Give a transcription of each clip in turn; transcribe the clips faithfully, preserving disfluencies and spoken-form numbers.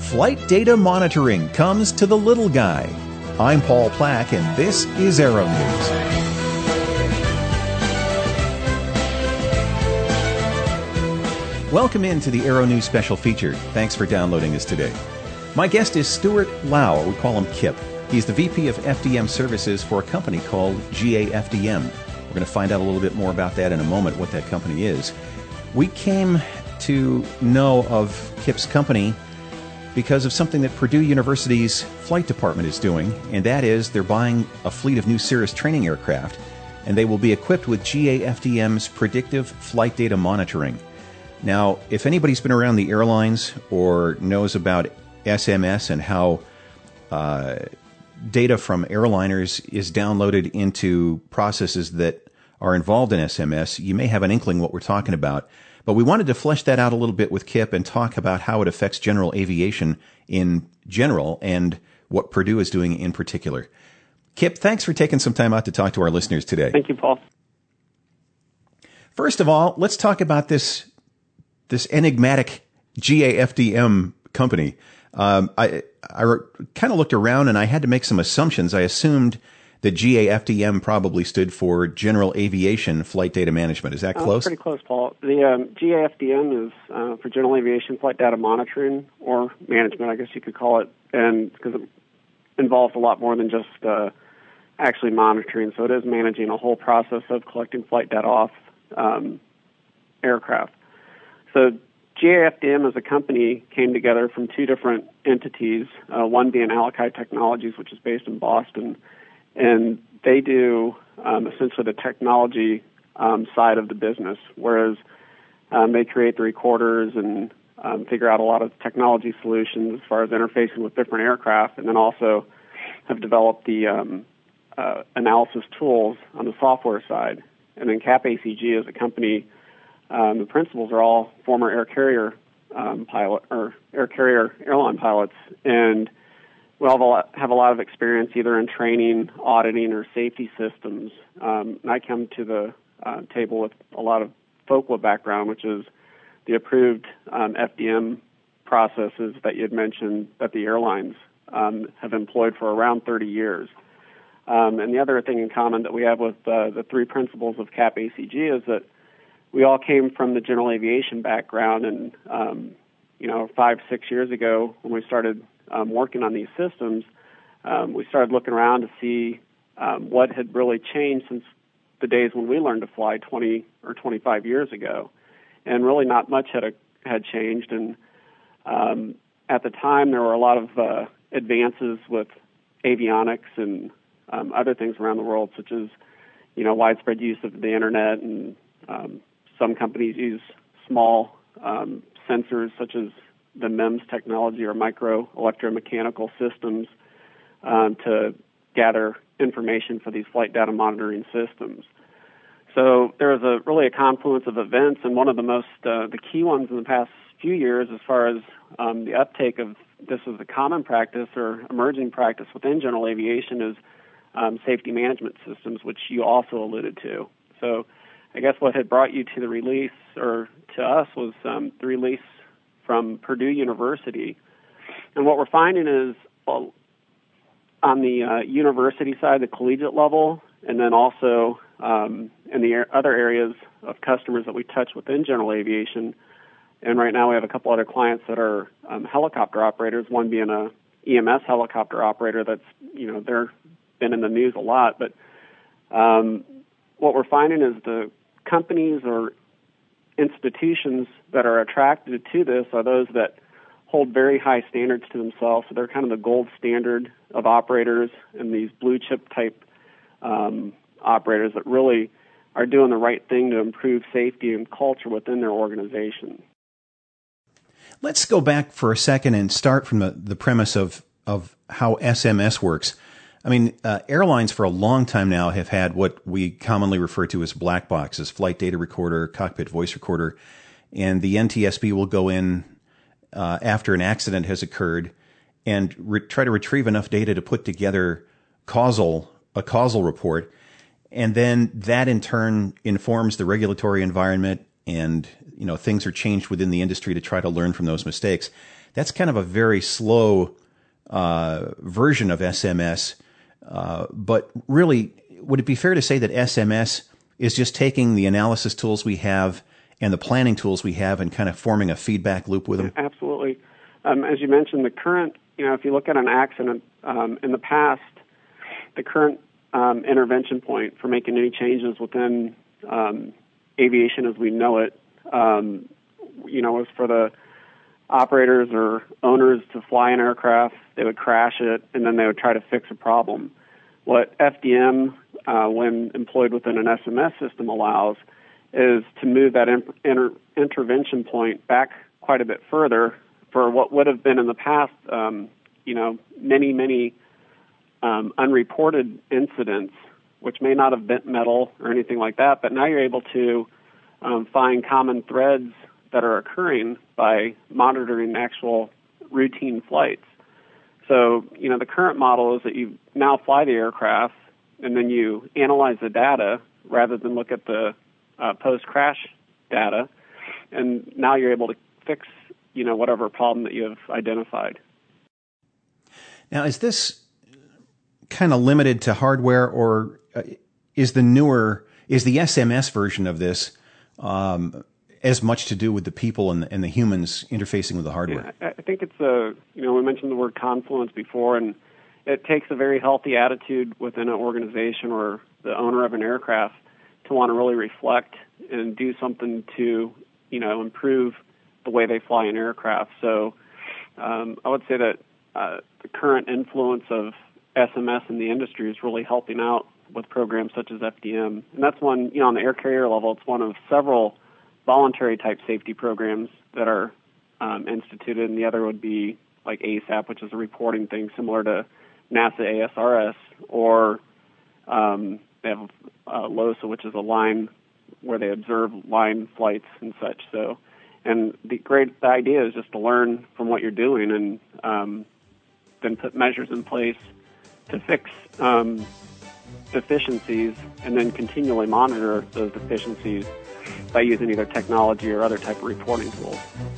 Flight data monitoring comes to the little guy. I'm Paul Plack, and this is Aero News. Welcome into the Aero News special feature. Thanks for downloading this today. My guest is Stuart Lau, or we call him Kip. He's the V P of F D M Services for a company called G A F D M. We're going to find out a little bit more about that in a moment, what that company is. We came to know of Kip's company because of something that Purdue University's flight department is doing, and that is they're buying a fleet of new Cirrus training aircraft, and they will be equipped with G A F D M's predictive flight data monitoring. Now, if anybody's been around the airlines or knows about S M S and how uh, data from airliners is downloaded into processes that are involved in S M S, you may have an inkling what we're talking about. But we wanted to flesh that out a little bit with Kip and talk about how it affects general aviation in general and what Purdue is doing in particular. Kip, thanks for taking some time out to talk to our listeners today. Thank you, Paul. First of all, let's talk about this this enigmatic G A F D M company. Um, I, I kind of looked around and I had to make some assumptions. I assumed that G A F D M probably stood for General Aviation Flight Data Management. Is that Uh, close? pretty close, Paul. The um, G A F D M is uh, for General Aviation Flight Data Monitoring, or management, I guess you could call it, and because it involves a lot more than just uh, actually monitoring. So it is managing a whole process of collecting flight data off um, aircraft. So G A F D M as a company came together from two different entities, uh, one being Alakai Technologies, which is based in Boston, and they do um, essentially the technology um, side of the business, whereas um, they create the recorders and um, figure out a lot of technology solutions as far as interfacing with different aircraft, and then also have developed the um, uh, analysis tools on the software side. And then C A P A C G as a company, um, the principals are all former air carrier um, pilot or air carrier airline pilots, and we all have a, lot, have a lot of experience either in training, auditing, or safety systems. Um, and I come to the uh, table with a lot of F O C L A background, which is the approved um, F D M processes that you had mentioned that the airlines um, have employed for around thirty years. Um, and the other thing in common that we have with uh, the three principles of C A P A C G is that we all came from the general aviation background, and um, you know, five, six years ago when we started Um, working on these systems, um, we started looking around to see um, what had really changed since the days when we learned to fly twenty or twenty-five years ago, and really not much had a, had changed. And um, at the time, there were a lot of uh, advances with avionics and um, other things around the world, such as you know widespread use of the internet, and um, some companies use small um, sensors, such as the M E M S technology or micro electromechanical systems um, to gather information for these flight data monitoring systems. So there was a really a confluence of events, and one of the most uh, the key ones in the past few years, as far as um, the uptake of this as a common practice or emerging practice within general aviation, is um, safety management systems, which you also alluded to. So I guess what had brought you to the release or to us was um, the release from Purdue University. And what we're finding is well, on the uh, university side, the collegiate level, and then also um, in the other areas of customers that we touch within general aviation. And right now we have a couple other clients that are um, helicopter operators, one being a E M S helicopter operator that's, you know, they're been in the news a lot. But um, what we're finding is the companies or institutions that are attracted to this are those that hold very high standards to themselves. So they're kind of the gold standard of operators and these blue chip type um, operators that really are doing the right thing to improve safety and culture within their organization. Let's go back for a second and start from the, the premise of, of how S M S works. I mean, uh, airlines for a long time now have had what we commonly refer to as black boxes, flight data recorder, cockpit voice recorder, and the N T S B will go in uh, after an accident has occurred and re- try to retrieve enough data to put together causal a causal report, and then that in turn informs the regulatory environment, and you know things are changed within the industry to try to learn from those mistakes. That's kind of a very slow uh, version of S M S. Uh, but really, would it be fair to say that S M S is just taking the analysis tools we have and the planning tools we have and kind of forming a feedback loop with them? Absolutely. Um, as you mentioned, the current, you know, if you look at an accident um, in the past, the current um, intervention point for making any changes within um, aviation as we know it, um, you know, was for the operators or owners to fly an aircraft. They would crash it, and then they would try to fix a problem. What F D M, uh, when employed within an S M S system, allows is to move that in, inter, intervention point back quite a bit further for what would have been in the past, um, you know, many, many um, unreported incidents, which may not have bent metal or anything like that, but now you're able to um, find common threads that are occurring by monitoring actual routine flights. So, you know, the current model is that you now fly the aircraft and then you analyze the data rather than look at the uh, post-crash data, and now you're able to fix, you know, whatever problem that you have identified. Now, is this kind of limited to hardware, or uh, is the newer, is the S M S version of this um, as much to do with the people and the, and the humans interfacing with the hardware? Yeah, I think it's a, you know, we mentioned the word confluence before, and it takes a very healthy attitude within an organization or the owner of an aircraft to want to really reflect and do something to, you know, improve the way they fly an aircraft. So um, I would say that uh, the current influence of S M S in the industry is really helping out with programs such as F D M. And that's one, you know, on the air carrier level, it's one of several voluntary type safety programs that are um, instituted, and the other would be like A S A P, which is a reporting thing similar to NASA A S R S, or um, they have uh, LOSA, which is a line where they observe line flights and such. So, and the great the idea is just to learn from what you're doing and um, then put measures in place to fix um, deficiencies, and then continually monitor those deficiencies by using either technology or other type of reporting tools.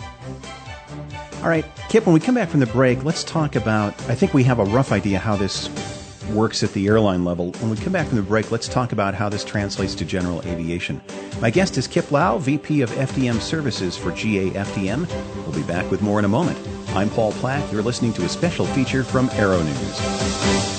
All right, Kip, when we come back from the break, let's talk about, I think we have a rough idea how this works at the airline level. When we come back from the break, let's talk about how this translates to general aviation. My guest is Kip Lau, V P of F D M Services for G A F D M. We'll be back with more in a moment. I'm Paul Plack. You're listening to a special feature from Aero News.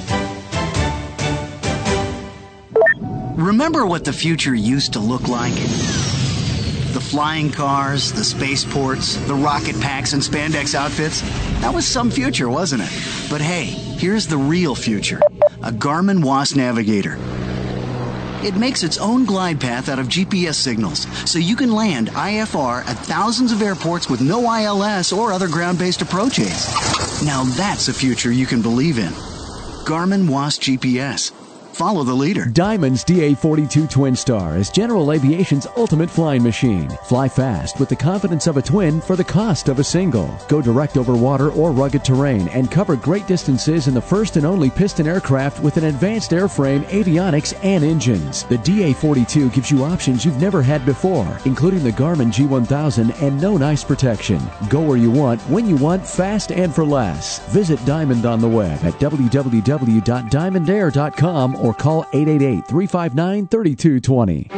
Remember what the future used to look like? The flying cars, the spaceports, the rocket packs and spandex outfits? That was some future, wasn't it? But hey, here's the real future. A Garmin W A S Navigator. It makes its own glide path out of G P S signals, so you can land I F R at thousands of airports with no I L S or other ground-based approach aids. Now that's a future you can believe in. Garmin W A S G P S. Follow the leader. Diamond's D A forty-two Twin Star is general aviation's ultimate flying machine. Fly fast with the confidence of a twin for the cost of a single. Go direct over water or rugged terrain and cover great distances in the first and only piston aircraft with an advanced airframe, avionics, and engines. The D A forty-two gives you options you've never had before, including the Garmin G one thousand and no ice protection. Go where you want, when you want, fast and for less. Visit Diamond on the web at w w w dot diamond air dot com or call eight eight eight, three five nine, three two two zero.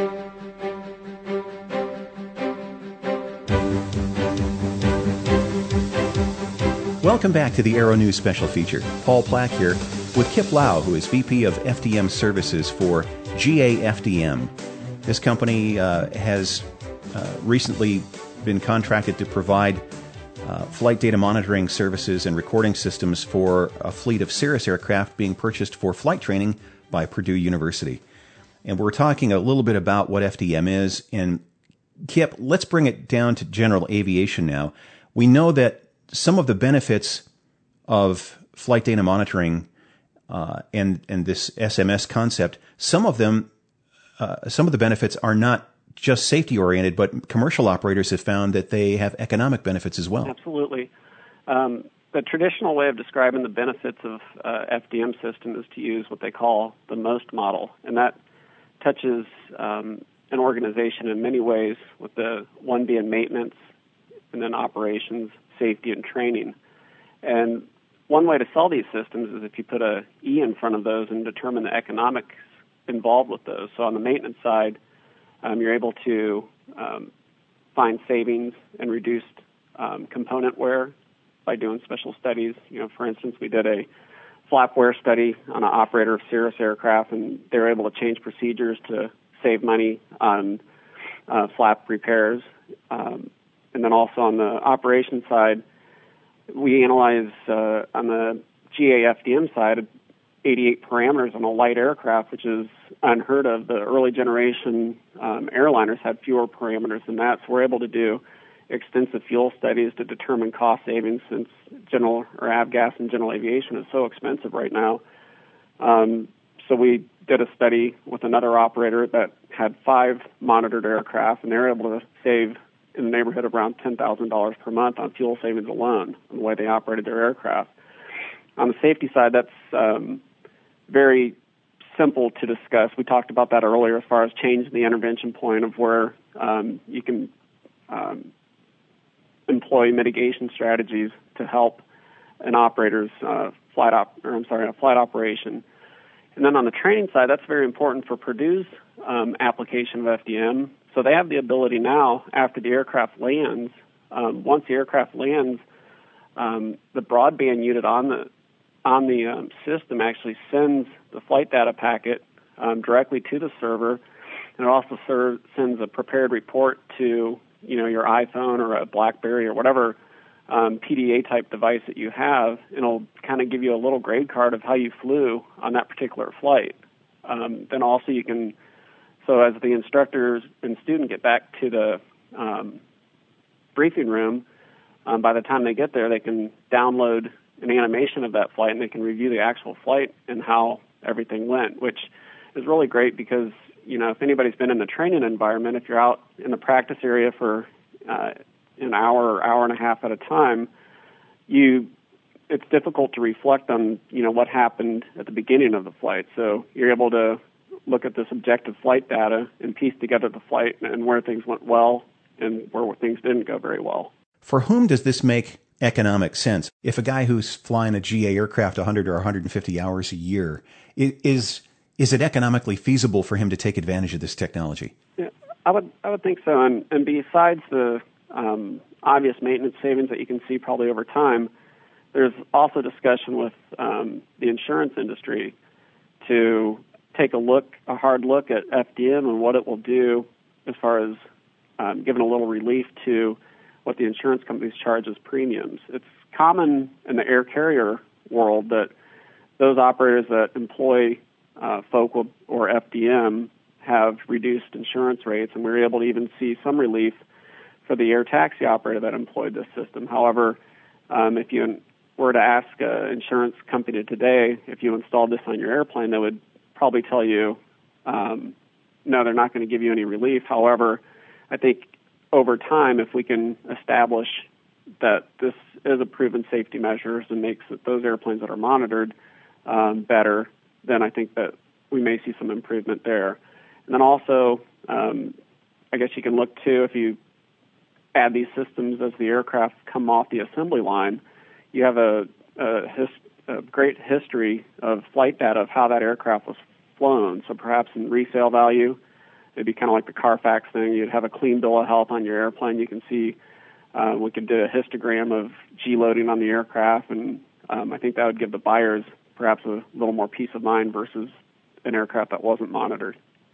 Welcome back to the Aero News special feature. Paul Plack here with Kip Lau, who is V P of F D M Services for G A F D M. This company uh, has uh, recently been contracted to provide uh, flight data monitoring services and recording systems for a fleet of Cirrus aircraft being purchased for flight training by Purdue University. And we're talking a little bit about what F D M is. And Kip, let's bring it down to general aviation now. We know that some of the benefits of flight data monitoring uh, and and this S M S concept, some of them, uh, some of the benefits are not just safety oriented, but commercial operators have found that they have economic benefits as well. Absolutely. Um, The traditional way of describing the benefits of uh, F D M system is to use what they call the MOST model, and that touches um, an organization in many ways, with the one being maintenance, and then operations, safety and training. And one way to sell these systems is if you put a E in front of those and determine the economics involved with those. So on the maintenance side, um, you're able to um, find savings and reduced um, component wear by doing special studies. You know, for instance, we did a flap wear study on an operator of Cirrus aircraft, and they were able to change procedures to save money on uh, flap repairs. Um, and then also on the operation side, we analyze uh, on the G A F D M side eighty-eight parameters on a light aircraft, which is unheard of. The early generation um, airliners had fewer parameters than that, so we're able to do extensive fuel studies to determine cost savings, since general or avgas in general aviation is so expensive right now. Um, so we did a study with another operator that had five monitored aircraft, and they were able to save in the neighborhood of around ten thousand dollars per month on fuel savings alone on the way they operated their aircraft. On the safety side, that's um, very simple to discuss. We talked about that earlier as far as changing the intervention point of where um, you can um, employ mitigation strategies to help an operator's uh, flight op- or I'm sorry, a flight operation. And then on the training side, that's very important for Purdue's um, application of F D M. So they have the ability now, after the aircraft lands, um, once the aircraft lands, um, the broadband unit on the on the um, system actually sends the flight data packet um, directly to the server, and it also serve, sends a prepared report to you know your iPhone or a BlackBerry or whatever um, P D A type device that you have, and it'll kind of give you a little grade card of how you flew on that particular flight. Um, then also you can, so as the instructors and student get back to the um, briefing room, um, by the time they get there, they can download an animation of that flight, and they can review the actual flight and how everything went, which is really great because, you know, if anybody's been in the training environment, if you're out in the practice area for uh, an hour or hour and a half at a time, you it's difficult to reflect on, you know, what happened at the beginning of the flight. So you're able to look at this objective flight data and piece together the flight and where things went well and where things didn't go very well. For whom does this make economic sense? If a guy who's flying a G A aircraft one hundred or one hundred fifty hours a year, is is it economically feasible for him to take advantage of this technology? Yeah, I would I would think so. And, and besides the um, obvious maintenance savings that you can see probably over time, there's also discussion with um, the insurance industry to take a look, a hard look at F D M and what it will do as far as um, giving a little relief to what the insurance companies charge as premiums. It's common in the air carrier world that those operators that employ uh, F O C W or F D M have reduced insurance rates, and we were able to even see some relief for the air taxi operator that employed this system. However, um, if you were to ask an insurance company today if you installed this on your airplane, they would probably tell you, um, no, they're not going to give you any relief. However, I think over time, if we can establish that this is a proven safety measure and makes those airplanes that are monitored um, better, then I think that we may see some improvement there. And then also, um, I guess you can look too, if you add these systems as the aircraft come off the assembly line, you have a, a, his, a great history of flight data of how that aircraft was flown. So perhaps in resale value, it'd be kind of like the Carfax thing. You'd have a clean bill of health on your airplane. You can see, uh, we could do a histogram of G-loading on the aircraft, and um, I think that would give the buyers perhaps a little more peace of mind versus an aircraft that wasn't monitored.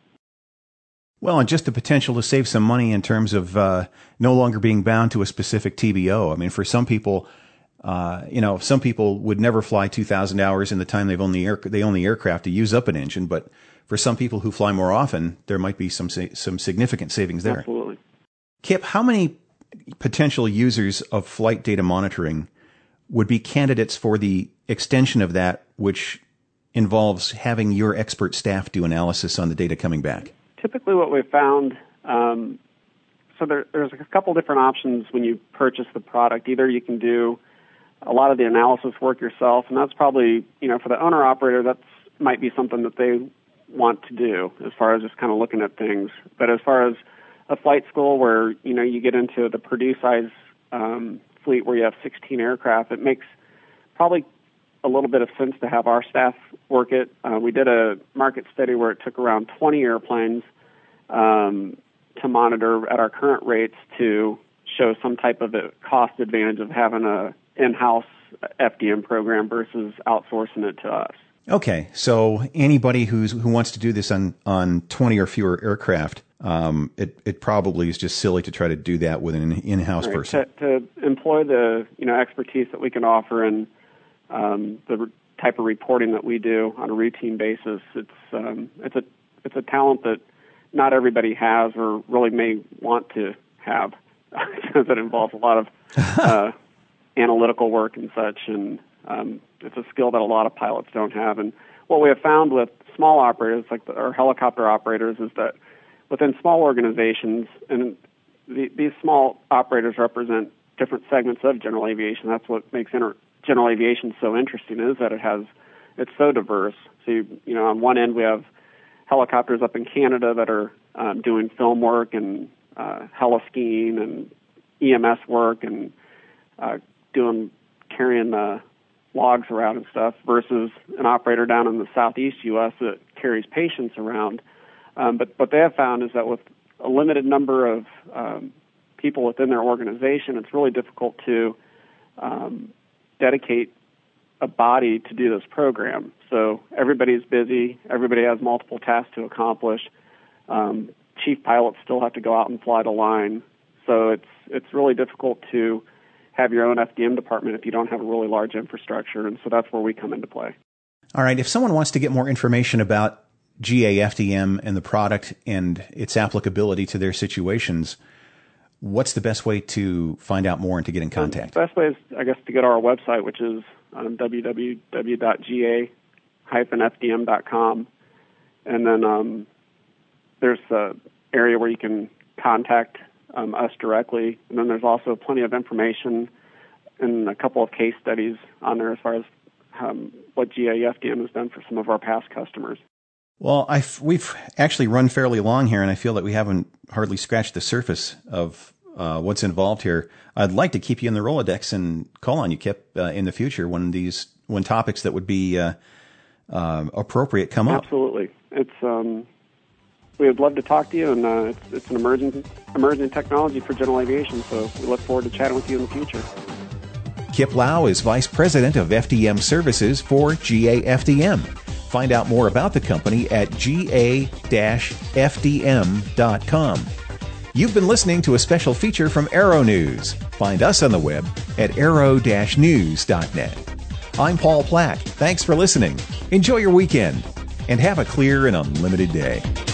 Well, and just the potential to save some money in terms of uh, no longer being bound to a specific T B O. I mean, for some people, uh, you know, some people would never fly two thousand hours in the time they've owned the air, they own the aircraft to use up an engine, but for some people who fly more often, there might be some some significant savings there. Absolutely. Kip, how many potential users of flight data monitoring would be candidates for the extension of that, which involves having your expert staff do analysis on the data coming back? Typically what we've found, um, so there, there's a couple different options when you purchase the product. Either you can do a lot of the analysis work yourself, and that's probably, you know, for the owner-operator, that might be something that they want to do as far as just kind of looking at things. But as far as a flight school where, you know, you get into the Purdue size um, fleet where you have sixteen aircraft, it makes probably a little bit of sense to have our staff work it. Uh, we did a market study where it took around twenty airplanes um, to monitor at our current rates to show some type of a cost advantage of having a in-house F D M program versus outsourcing it to us. Okay, so anybody who's who wants to do this on, on twenty or fewer aircraft, um, it it probably is just silly to try to do that with an in-house right. person. To, to employ the you know expertise that we can offer and um, the re- type of reporting that we do on a routine basis, it's um, it's a it's a talent that not everybody has or really may want to have, because it involves a lot of uh, analytical work and such, and um, it's a skill that a lot of pilots don't have. And what we have found with small operators, like the, our helicopter operators, is that within small organizations, and the, these small operators represent different segments of general aviation. That's what makes inter- general aviation so interesting, is that it has it's so diverse. So you, you know, on one end we have helicopters up in Canada that are um, doing film work and uh, heli-skiing and E M S work and uh, doing carrying uh, logs around and stuff, versus an operator down in the southeast U S that carries patients around. Um, but what they have found is that with a limited number of um, people within their organization, it's really difficult to um, dedicate a body to do this program. So everybody's busy. Everybody has multiple tasks to accomplish. Um, chief pilots still have to go out and fly the line. So it's it's really difficult to have your own F D M department if you don't have a really large infrastructure, and so that's where we come into play. All right. If someone wants to get more information about G A F D M and the product and its applicability to their situations, what's the best way to find out more and to get in contact? The best way is, I guess, to go to our website, which is um, w w w dot g a dash f d m dot com, and then um, there's an area where you can contact um, us directly, and then there's also plenty of information and a couple of case studies on there as far as um, what G A F D M has done for some of our past customers. Well, I've, we've actually run fairly long here, and I feel that we haven't hardly scratched the surface of uh, what's involved here. I'd like to keep you in the Rolodex and call on you, Kip, uh, in the future when these when topics that would be uh, uh, appropriate come up. Absolutely, it's um, we would love to talk to you, and uh, it's, it's an emerging emerging technology for general aviation. So we look forward to chatting with you in the future. Kip Lau is Vice President of F D M Services for G A F D M. Find out more about the company at g a dash f d m dot com. You've been listening to a special feature from Aero News. Find us on the web at aero dash news dot net. I'm Paul Plack. Thanks for listening. Enjoy your weekend and have a clear and unlimited day.